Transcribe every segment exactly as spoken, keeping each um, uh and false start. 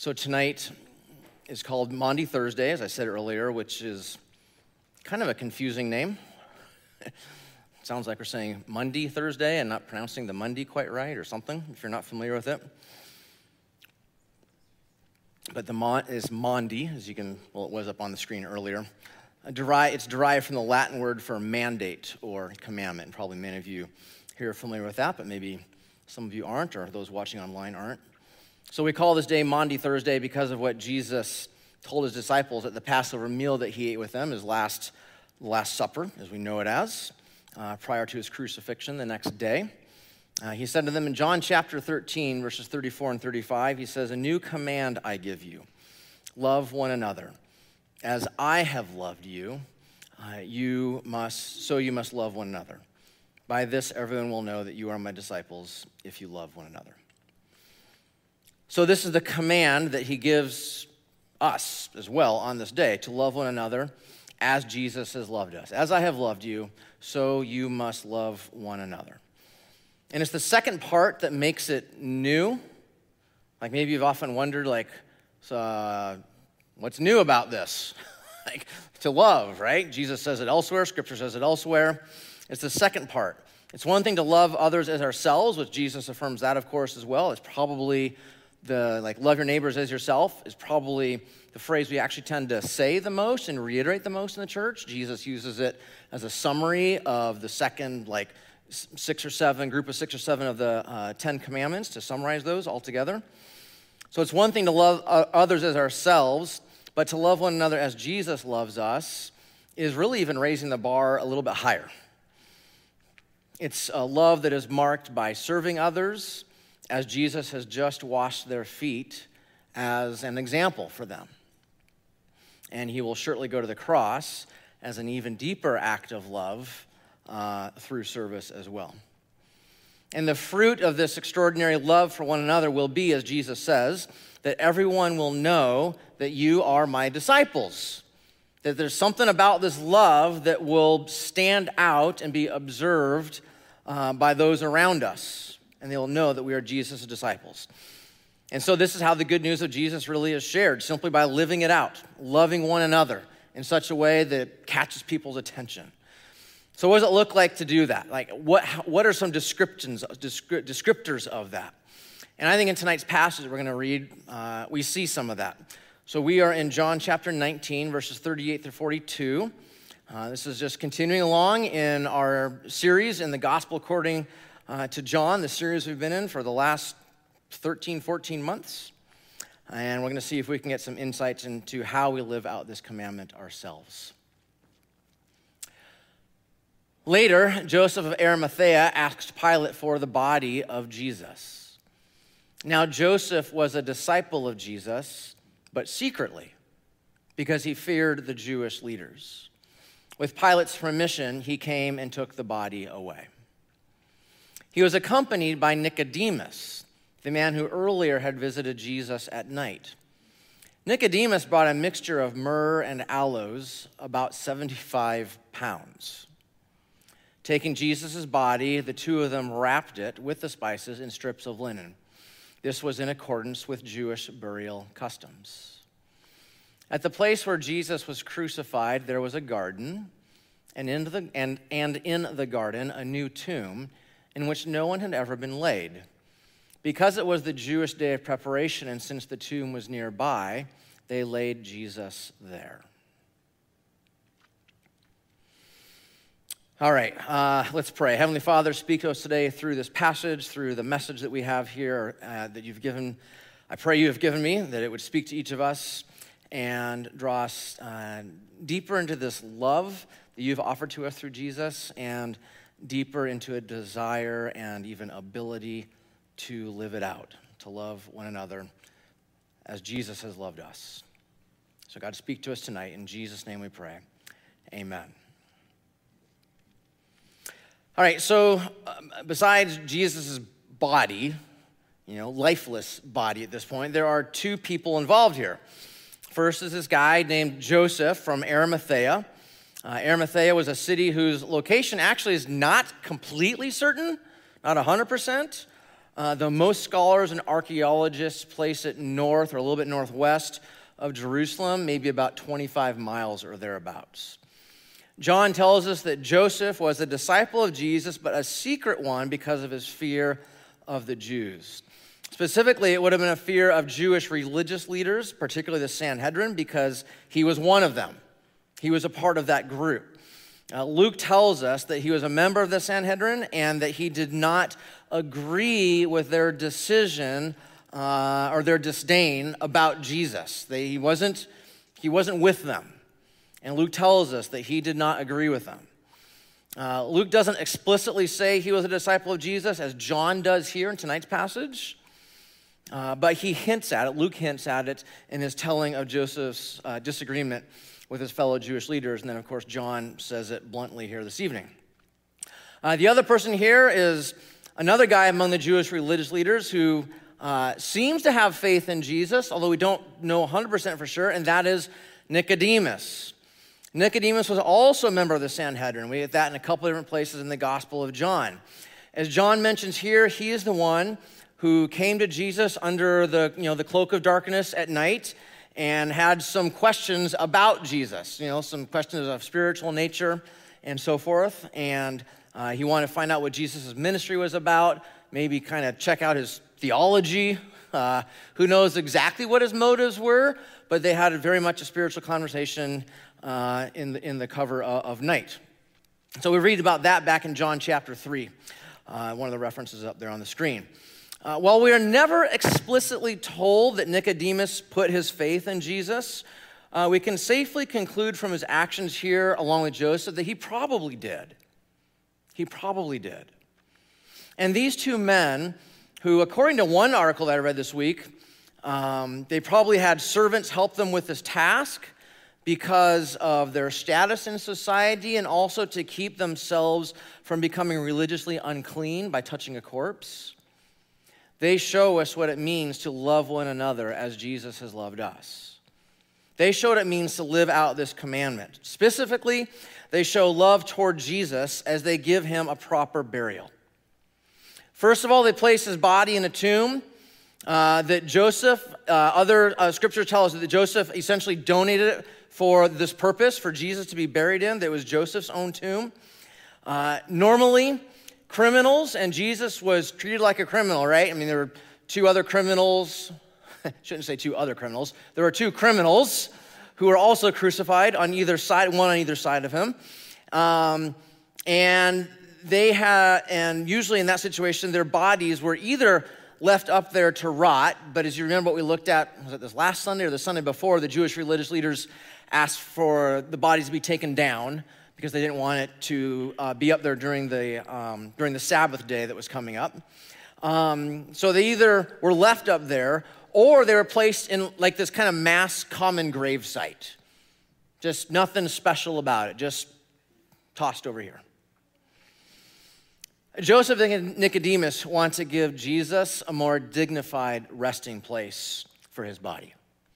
So tonight is called Maundy Thursday, as I said earlier, which is kind of a confusing name. It sounds like we're saying Monday Thursday and not pronouncing the Monday quite right or something, if you're not familiar with it. But the Mon is Maundy, as you can, well, it was up on the screen earlier. It's derived from the Latin word for mandate or commandment. And probably many of you here are familiar with that, but maybe some of you aren't, or those watching online aren't. So we call this day Maundy Thursday because of what Jesus told his disciples at the Passover meal that he ate with them, his last, last supper, as we know it as, uh, prior to his crucifixion the next day. Uh, he said to them in John chapter thirteen, verses thirty-four and thirty-five, he says, "A new command I give you, love one another. As I have loved you, uh, you must, so you must love one another. By this everyone will know that you are my disciples if you love one another." So this is the command that he gives us as well on this day, to love one another as Jesus has loved us. As I have loved you, so you must love one another. And it's the second part that makes it new. Like maybe you've often wondered, like, so, uh, what's new about this? Like to love, right? Jesus says it elsewhere, Scripture says it elsewhere. It's the second part. It's one thing to love others as ourselves, which Jesus affirms that, of course, as well. It's probably the, like, love your neighbors as yourself is probably the phrase we actually tend to say the most and reiterate the most in the church. Jesus uses it as a summary of the second, like, six or seven, group of six or seven of the uh, Ten Commandments to summarize those all together. So it's one thing to love uh, others as ourselves, but to love one another as Jesus loves us is really even raising the bar a little bit higher. It's a love that is marked by serving others as Jesus has just washed their feet as an example for them. And he will surely go to the cross as an even deeper act of love uh, through service as well. And the fruit of this extraordinary love for one another will be, as Jesus says, that everyone will know that you are my disciples. That there's something about this love that will stand out and be observed uh, by those around us. And they will know that we are Jesus' disciples. And so this is how the good news of Jesus really is shared, simply by living it out, loving one another in such a way that it catches people's attention. So what does it look like to do that? Like, what, what are some descriptions, descriptors of that? And I think in tonight's passage we're going to read, uh, we see some of that. So we are in John chapter nineteen, verses thirty-eight through forty-two. Uh, this is just continuing along in our series in the Gospel according uh, to John, the series we've been in for the last thirteen, fourteen months. And we're going to see if we can get some insights into how we live out this commandment ourselves. Later, Joseph of Arimathea asked Pilate for the body of Jesus. Now, Joseph was a disciple of Jesus, but secretly, because he feared the Jewish leaders. With Pilate's permission, he came and took the body away. He was accompanied by Nicodemus, the man who earlier had visited Jesus at night. Nicodemus brought a mixture of myrrh and aloes, about seventy-five pounds. Taking Jesus' body, the two of them wrapped it with the spices in strips of linen. This was in accordance with Jewish burial customs. At the place where Jesus was crucified, there was a garden, and in the, and, and in the garden a new tomb in which no one had ever been laid. Because it was the Jewish day of preparation, and since the tomb was nearby, they laid Jesus there. All right, uh, let's pray. Heavenly Father, speak to us today through this passage, through the message that we have here uh, that you've given. I pray you have given me, that it would speak to each of us and draw us uh, deeper into this love that you've offered to us through Jesus, and deeper into a desire and even ability to live it out, to love one another as Jesus has loved us. So God, speak to us tonight. In Jesus' name we pray. Amen. All right, so um, besides Jesus' body, you know, lifeless body at this point, there are two people involved here. First is this guy named Joseph from Arimathea. Uh, Arimathea was a city whose location actually is not completely certain, not one hundred percent. Uh, though most scholars and archaeologists place it north or a little bit northwest of Jerusalem, maybe about twenty-five miles or thereabouts. John tells us that Joseph was a disciple of Jesus, but a secret one because of his fear of the Jews. Specifically, it would have been a fear of Jewish religious leaders, particularly the Sanhedrin, because he was one of them. He was a part of that group. Uh, Luke tells us that he was a member of the Sanhedrin and that he did not agree with their decision uh, or their disdain about Jesus. They, he wasn't, he wasn't with them. And Luke tells us that he did not agree with them. Uh, Luke doesn't explicitly say he was a disciple of Jesus, as John does here in tonight's passage. Uh, but he hints at it, Luke hints at it in his telling of Joseph's uh, disagreement with his fellow Jewish leaders. And then, of course, John says it bluntly here this evening. Uh, the other person here is another guy among the Jewish religious leaders who uh, seems to have faith in Jesus, although we don't know one hundred percent for sure, and that is Nicodemus. Nicodemus was also a member of the Sanhedrin. We get that in a couple of different places in the Gospel of John. As John mentions here, he is the one who came to Jesus under the, you know, the cloak of darkness at night and had some questions about Jesus, you know, some questions of spiritual nature and so forth. And uh, he wanted to find out what Jesus' ministry was about, maybe kind of check out his theology. Uh, who knows exactly what his motives were, but they had a very much a spiritual conversation uh, in, the, in the cover of, of night. So we read about that back in John chapter three, uh, one of the references up there on the screen. Uh, while we are never explicitly told that Nicodemus put his faith in Jesus, uh, we can safely conclude from his actions here along with Joseph that he probably did. He probably did. And these two men, who according to one article that I read this week, um, they probably had servants help them with this task because of their status in society and also to keep themselves from becoming religiously unclean by touching a corpse. They show us what it means to love one another as Jesus has loved us. They show what it means to live out this commandment. Specifically, they show love toward Jesus as they give him a proper burial. First of all, they place his body in a tomb uh, that Joseph, uh, other uh, scriptures tell us that Joseph essentially donated it for this purpose, for Jesus to be buried in. That was Joseph's own tomb. Uh, normally, criminals, and Jesus was treated like a criminal, right? I mean, there were two other criminals. Shouldn't say two other criminals. There were two criminals who were also crucified on either side, one on either side of him. Um, and they had, and usually in that situation, their bodies were either left up there to rot, but as you remember what we looked at, was it this last Sunday or the Sunday before, the Jewish religious leaders asked for the bodies to be taken down because they didn't want it to uh, be up there during the um, during the Sabbath day that was coming up. Um, so they either were left up there or they were placed in like this kind of mass common grave site. Just nothing special about it, just tossed over here. Joseph and Nicodemus want to give Jesus a more dignified resting place for his body.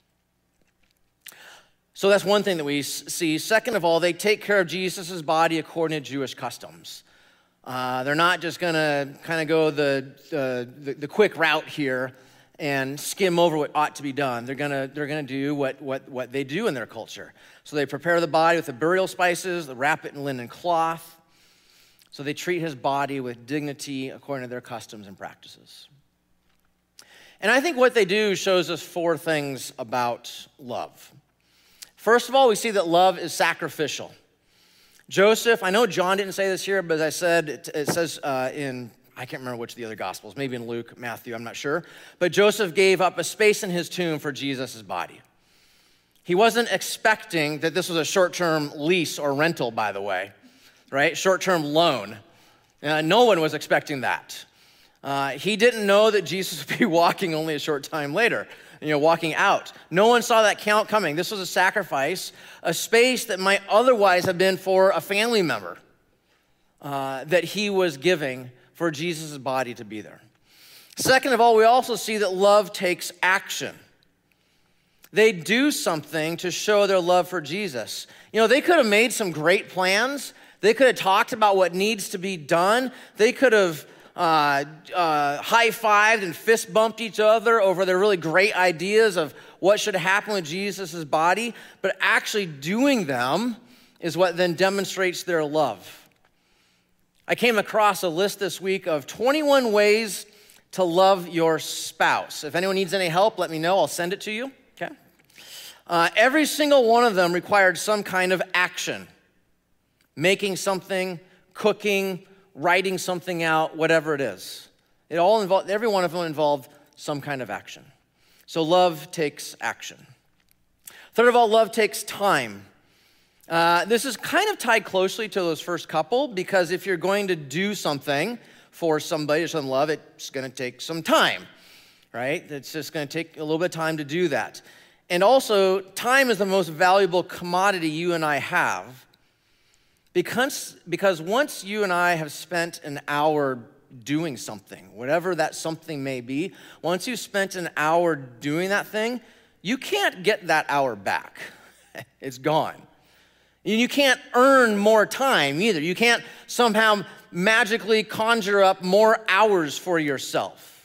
So that's one thing that we see. Second of all, they take care of Jesus' body according to Jewish customs. Uh, they're not just going to kind of go the, uh, the the quick route here and skim over what ought to be done. They're going to they're going to do what, what, what they do in their culture. So they prepare the body with the burial spices, they wrap it in linen cloth. So they treat his body with dignity according to their customs and practices. And I think what they do shows us four things about love. First of all, we see that love is sacrificial. Joseph, I know John didn't say this here, but as I said, it, it says uh, in, I can't remember which of the other Gospels, maybe in Luke, Matthew, I'm not sure. But Joseph gave up a space in his tomb for Jesus' body. He wasn't expecting that this was a short-term lease or rental, by the way, right? Short-term loan. Uh, no one was expecting that. Uh, he didn't know that Jesus would be walking only a short time later. You know, walking out. No one saw that count coming. This was a sacrifice, a space that might otherwise have been for a family member uh, that he was giving for Jesus' body to be there. Second of all, we also see that love takes action. They do something to show their love for Jesus. You know, they could have made some great plans. They could have talked about what needs to be done. They could have uh, uh, high-fived and fist-bumped each other over their really great ideas of what should happen with Jesus' body, but actually doing them is what then demonstrates their love. I came across a list this week of twenty-one ways to love your spouse. If anyone needs any help, let me know. I'll send it to you, okay? Uh, every single one of them required some kind of action. Making something, cooking, writing something out, whatever it is. It all involved, every one of them involved some kind of action. So love takes action. Third of all, love takes time. Uh, this is kind of tied closely to those first couple, because if you're going to do something for somebody or some love, it's going to take some time, right? It's just going to take a little bit of time to do that. And also, time is the most valuable commodity you and I have, because, because once you and I have spent an hour doing something, whatever that something may be, once you've spent an hour doing that thing, you can't get that hour back. It's gone. And you can't earn more time either. You can't somehow magically conjure up more hours for yourself.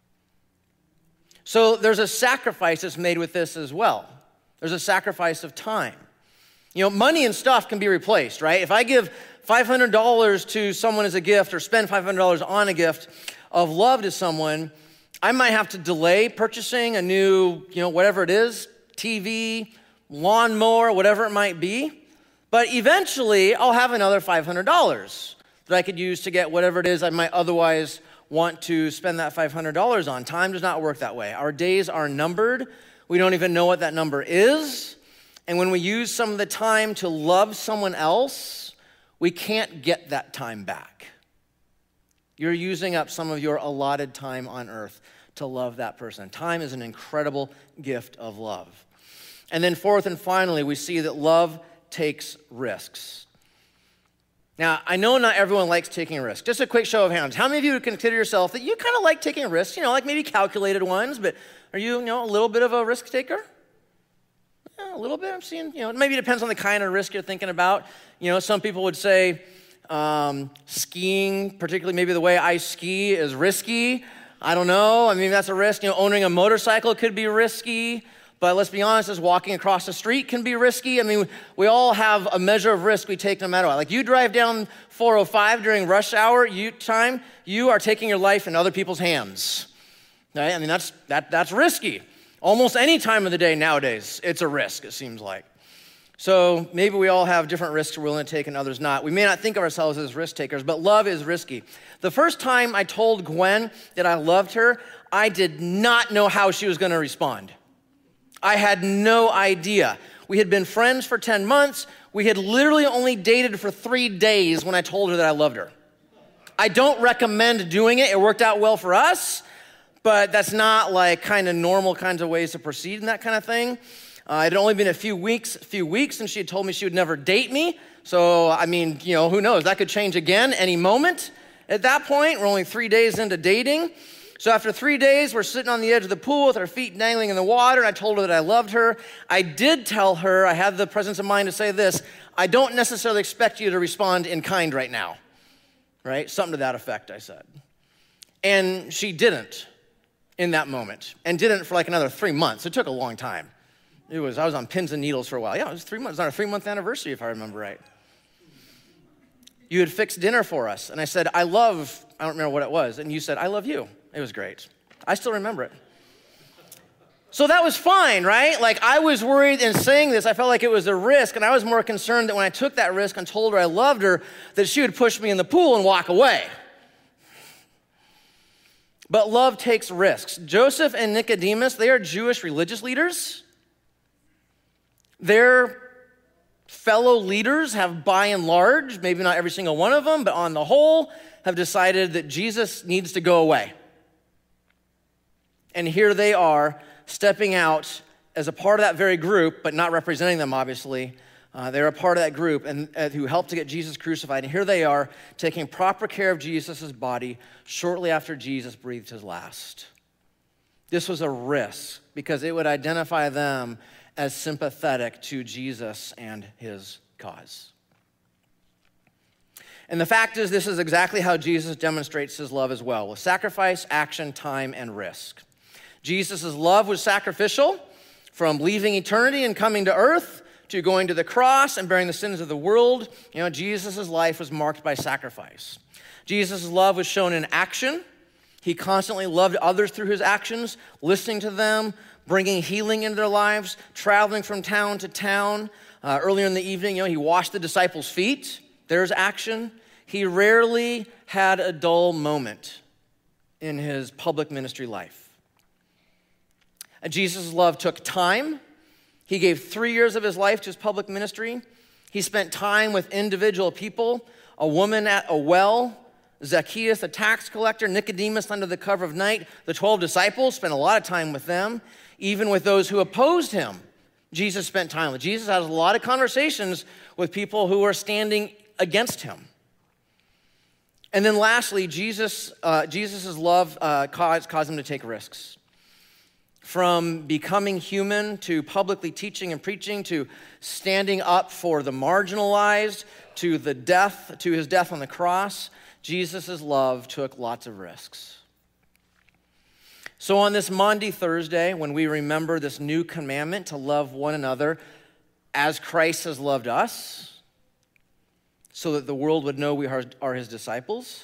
So there's a sacrifice that's made with this as well. There's a sacrifice of time. You know, money and stuff can be replaced, right? If I give five hundred dollars to someone as a gift or spend five hundred dollars on a gift of love to someone, I might have to delay purchasing a new, you know, whatever it is, T V, lawnmower, whatever it might be. But eventually, I'll have another five hundred dollars that I could use to get whatever it is I might otherwise want to spend that five hundred dollars on. Time does not work that way. Our days are numbered. We don't even know what that number is. And when we use some of the time to love someone else, we can't get that time back. You're using up some of your allotted time on earth to love that person. Time is an incredible gift of love. And then fourth and finally, we see that love takes risks. Now, I know not everyone likes taking risks. Just a quick show of hands. How many of you would consider yourself that you kind of like taking risks? You know, like maybe calculated ones, but are you, you know, a little bit of a risk taker? Yeah, a little bit. I'm seeing, you know, maybe it depends on the kind of risk you're thinking about. You know, some people would say um, skiing, particularly maybe the way I ski, is risky. I don't know. I mean, that's a risk. You know, owning a motorcycle could be risky. But let's be honest, as walking across the street can be risky. I mean, we all have a measure of risk we take no matter what. Like you drive down four oh five during rush hour you, time, you are taking your life in other people's hands. Right? I mean, that's, that, that's risky. Almost any time of the day nowadays, it's a risk, it seems like. So maybe we all have different risks we're willing to take and others not. We may not think of ourselves as risk takers, but love is risky. The first time I told Gwen that I loved her, I did not know how she was going to respond. I had no idea. We had been friends for ten months. We had literally only dated for three days when I told her that I loved her. I don't recommend doing it. It worked out well for us, but that's not like kind of normal kinds of ways to proceed and that kind of thing. Uh, it had only been a few weeks, few weeks, and she had told me she would never date me. So, I mean, you know, who knows? That could change again any moment. At that point, we're only three days into dating. So after three days, we're sitting on the edge of the pool with our feet dangling in the water, and I told her that I loved her. I did tell her, I had the presence of mind to say this, I don't necessarily expect you to respond in kind right now, right? Something to that effect, I said. And she didn't in that moment, and didn't for like another three months. It took a long time. It was, I was on pins and needles for a while. Yeah, it was three months. It was our three-month anniversary, if I remember right. You had fixed dinner for us, and I said, I love, I don't remember what it was, and you said, I love you. It was great. I still remember it. So that was fine, right? Like I was worried in saying this, I felt like it was a risk, and I was more concerned that when I took that risk and told her I loved her, that she would push me in the pool and walk away. But love takes risks. Joseph and Nicodemus, they are Jewish religious leaders. Their fellow leaders have, by and large, maybe not every single one of them, but on the whole, have decided that Jesus needs to go away. And here they are, stepping out as a part of that very group, but not representing them, obviously. Uh, they're a part of that group and uh, who helped to get Jesus crucified. And here they are, taking proper care of Jesus' body shortly after Jesus breathed his last. This was a risk because it would identify them as sympathetic to Jesus and his cause. And the fact is, this is exactly how Jesus demonstrates his love as well, with sacrifice, action, time, and risk. Jesus' love was sacrificial, from leaving eternity and coming to earth to going to the cross and bearing the sins of the world. You know, Jesus' life was marked by sacrifice. Jesus' love was shown in action. He constantly loved others through his actions, listening to them, bringing healing into their lives, traveling from town to town. Uh, earlier in the evening, you know, he washed the disciples' feet. There's action. He rarely had a dull moment in his public ministry life. Jesus' love took time. He gave three years of his life to his public ministry. He spent time with individual people, a woman at a well, Zacchaeus, a tax collector, Nicodemus under the cover of night. The twelve disciples spent a lot of time with them. Even with those who opposed him, Jesus spent time with. Jesus has a lot of conversations with people who are standing against him. And then lastly, Jesus, uh, Jesus' love uh, caused, caused him to take risks. From becoming human to publicly teaching and preaching to standing up for the marginalized to the death, to his death on the cross, Jesus' love took lots of risks. So on this Maundy Thursday, when we remember this new commandment to love one another as Christ has loved us, so that the world would know we are, are his disciples,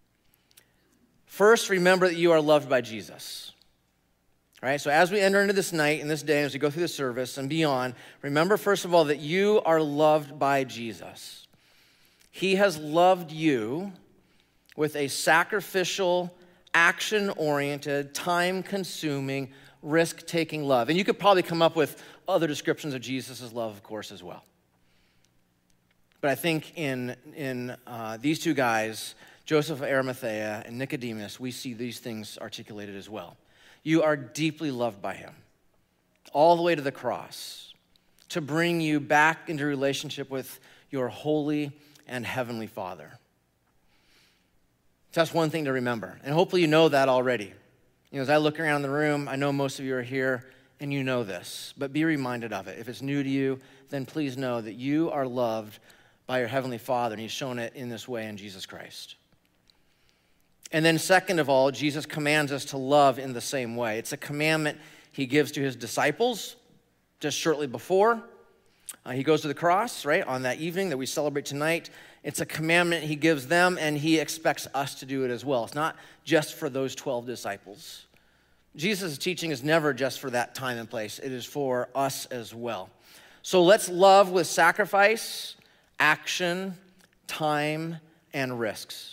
first remember that you are loved by Jesus. All right, so as we enter into this night and this day, as we go through the service and beyond, remember first of all that you are loved by Jesus. He has loved you with a sacrificial, action-oriented, time-consuming, risk-taking love. And you could probably come up with other descriptions of Jesus' love, of course, as well. But I think in, in uh, these two guys, Joseph of Arimathea and Nicodemus, we see these things articulated as well. You are deeply loved by him, all the way to the cross, to bring you back into relationship with your holy and heavenly Father. So that's one thing to remember. And hopefully you know that already. You know, as I look around the room, I know most of you are here and you know this, but be reminded of it. If it's new to you, then please know that you are loved by your heavenly Father, and he's shown it in this way in Jesus Christ. And then second of all, Jesus commands us to love in the same way. It's a commandment he gives to his disciples just shortly before. Uh, he goes to the cross, right, on that evening that we celebrate tonight. It's a commandment he gives them, and he expects us to do it as well. It's not just for those twelve disciples. Jesus' teaching is never just for that time and place. It is for us as well. So let's love with sacrifice, action, time, and risks.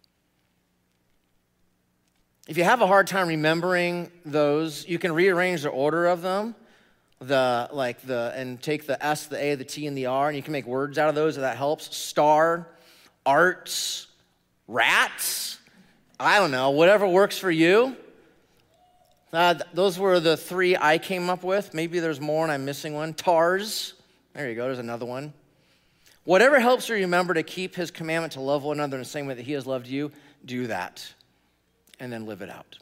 If you have a hard time remembering those, you can rearrange the order of them, the like the and take the S, the A, the T, and the R, and you can make words out of those if that helps. Star, arts, rats, I don't know, whatever works for you. Uh, those were the three I came up with. Maybe there's more and I'm missing one. Tars, there you go, there's another one. Whatever helps you remember to keep his commandment to love one another in the same way that he has loved you, do that. And then live it out.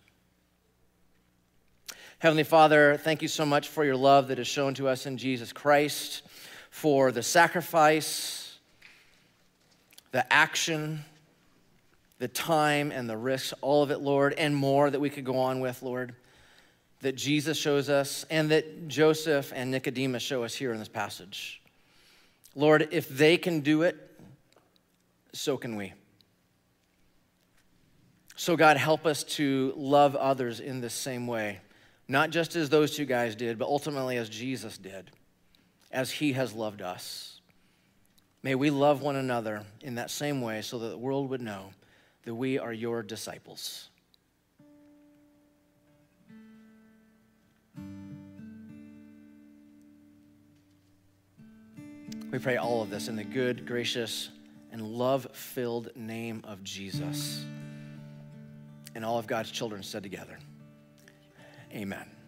Heavenly Father, thank you so much for your love that is shown to us in Jesus Christ, for the sacrifice, the action, the time, and the risks, all of it, Lord, and more that we could go on with, Lord, that Jesus shows us and that Joseph and Nicodemus show us here in this passage. Lord, if they can do it, so can we. So God, help us to love others in this same way, not just as those two guys did, but ultimately as Jesus did, as he has loved us. May we love one another in that same way so that the world would know that we are your disciples. We pray all of this in the good, gracious, and love-filled name of Jesus. And all of God's children said together, amen.